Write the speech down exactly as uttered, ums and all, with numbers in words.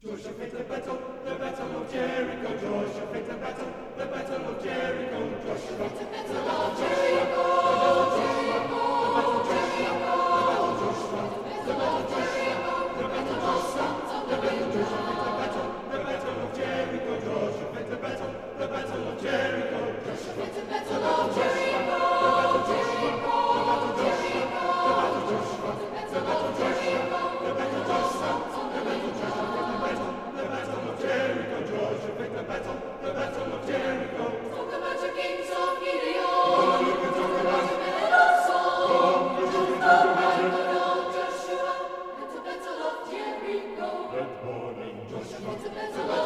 Joshua fit the battle, the battle of Jericho. Joshua fit the battle, the battle of Jericho. Joshua fit the battle of Jericho. The battle of Jericho, the battle of Joshua, the battle of Joshua, the battle of Joshua, the battle of Joshua fit the battle, the battle of Jericho. Joshua fit the battle, the battle of Jericho. Joshua fit the battle of Jericho. The battle of Joshua, the battle of Joshua, the battle of Joshua, the battle of Joshua, the battle of Joshua, the battle of Joshua fit the battle, the battle of Jericho. Joshua fit the battle, the battle of Jericho. Talk about your kings of Gideon. Oh, you can talk about it. Men of Saul. Oh, you can The talk about it. Bible of Joshua. And the battle of Jericho. That morning, Joshua And the battle of